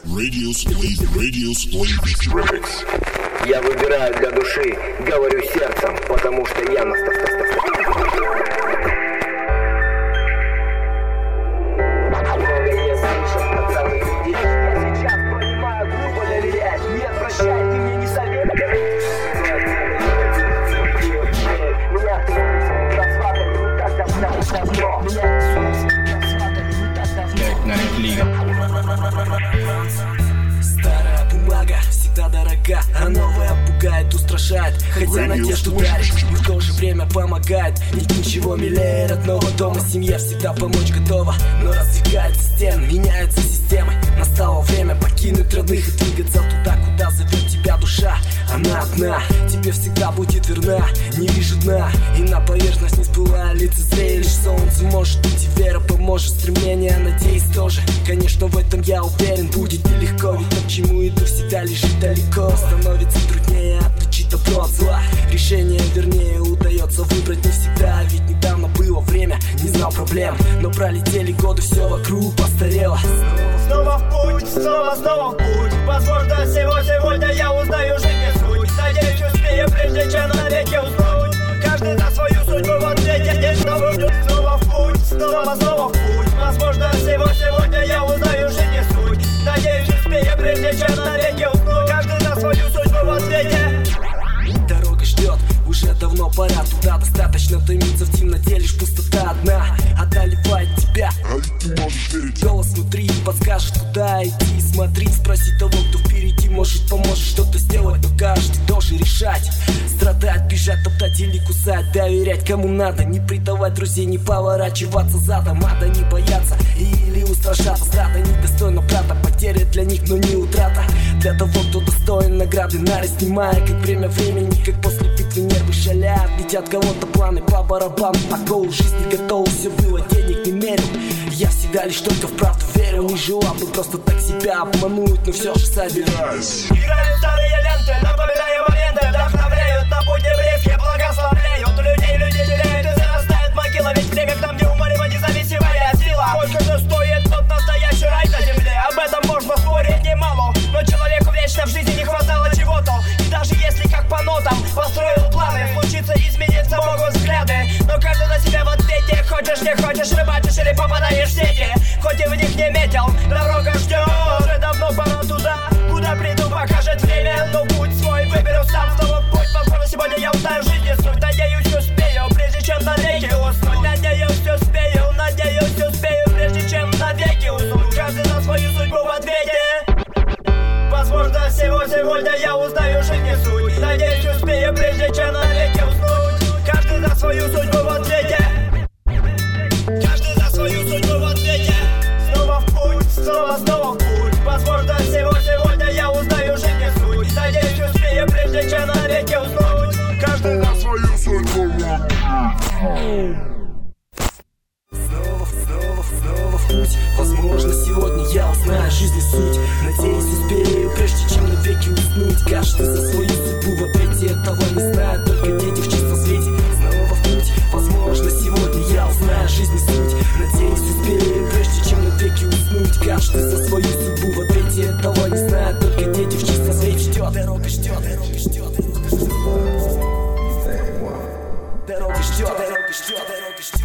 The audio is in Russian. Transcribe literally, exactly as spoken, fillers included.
Radio Splay, Radio Splay Remix. Я выбираю для души, говорю сердцем, потому что я на Старая бумага всегда дорога, а новая пугает, устрашает. Хотя надежду дарит, и в то же время помогает. Нет ничего милее родного дома. Семья всегда помочь готова, но раздвигается стены, меняется система. Настало время покинуть родных и двигаться туда, куда зовет тебя душа. Она одна, тебе всегда будет верна. Не вижу дна, и на поверхность не всплывая лицезрея. Лишь солнце может быть и вера поможет. Стремление, надеюсь, тоже. Конечно, в этом я уверен, будет нелегко. Ведь то, к чему иду, всегда лежит далеко. Становится труднее отличить добро от зла. Решение, вернее, удается выбрать не всегда. Ведь недавно было время, не знал проблем. Но пролетели годы, все вокруг постарело. Снова в путь, снова, снова в путь. Возможно, всего сегодня я узнаю жизнь суть. Надеюсь, успею, прежде чем навеки уснуть. Каждый за свою судьбу в ответе. Снова в путь, снова, снова в путь. Возможно, всего сегодня я узнаю жизнь суть. Надеюсь, успею, прежде чем навеки уснуть. Каждый за свою судьбу в ответе. Дорога ждет, уже давно пора туда. Достаточно томиться в темноте, лишь пустота одна одолевает тебя. Голос внутри подскажет, куда идти. Смотри, спроси того, кто впереди. Может, поможет что-то сделать, но каждый должен решать. Страдать, бежать, топтать или кусать. Доверять кому надо, не предавать друзей, не поворачиваться задом. Надо не бояться или устрашаться. Страта недостойна брата, потеря для них, но не утрата. Для того, кто достоин награды, нары снимая, как время времени, как после битвы нервы шалят. Летят кого-то планы по барабану, а гоу жизни готов, все было, денег не мерил. Я всегда лишь только в правду верил, не желал бы просто так себя обмануть, но все же собираюсь. Играют старые ленты, напоминая моменты, вдохновляют на путь еврейский, благословляют людей, людей теряют и зарастает могила. Ведь время к нам неумолимо независимая сила. Сколько же стоит тот настоящий рай на земле? Об этом можно спорить немало, но человеку вечно в жизни не хватало чего-то. И даже если как по нотам построил планы, случится измениться могут взгляды. Но каждый на себя в ответе, хочешь не хочешь, рыбачишь или попадаешь в сети. Хоть и в них не метил, дорога ждет. Уже давно пора туда, куда приду, покажет время. Но путь свой выберу сам, снова в путь. Возможно, сегодня я узнаю жизни суть. Надеюсь, успею, прежде чем навеки уснуть. Надеюсь, успею, надеюсь, успею, прежде чем навеки уснуть. Каждый за свою судьбу в ответе. Возможно, всего сегодня я узнаю жизни суть. Надеюсь, успею, прежде чем навеки уснуть. Каждый за свою судьбу в ответе. Каждый за свою судьбу в ответе. Снова в путь, снова, снова в путь. Возможно, всего сегодня я узнаю жизни суть. Надеюсь, успею, прежде чем навеки уснуть. Каждый за свою судьбу. Снова, снова, снова в путь. Возможно, сегодня я узнаю жизни суть. Надеюсь, успею, прежде чем навеки уснуть. Каждый за свою судьбу в ответе. Этого не знают только дети в чистом свете. Снова в путь. Возможно, сегодня я узнаю жизни суть. Надеюсь, успею, прежде чем навеки уснуть. Каждый за свою судьбу в ответе. Этого не знают только дети в чистом свете. Ждет, дорога ждет, дорога ждет, дорога ждет. Дорога ждет, дорога ждет, дорога ждет.